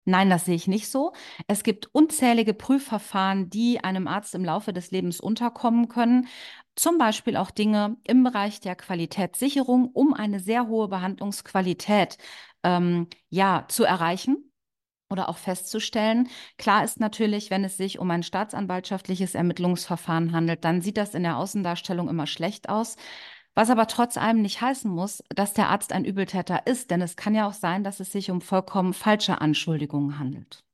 Nein, das sehe ich nicht so. Es gibt unzählige Prüfverfahren, die einem Arzt im Laufe des Lebens unterkommen können. Zum Beispiel auch Dinge im Bereich der Qualitätssicherung, um eine sehr hohe Behandlungsqualität ja, zu erreichen oder auch festzustellen. Klar ist natürlich, wenn es sich um ein staatsanwaltschaftliches Ermittlungsverfahren handelt, dann sieht das in der Außendarstellung immer schlecht aus. Was aber trotz allem nicht heißen muss, dass der Arzt ein Übeltäter ist, denn es kann ja auch sein, dass es sich um vollkommen falsche Anschuldigungen handelt.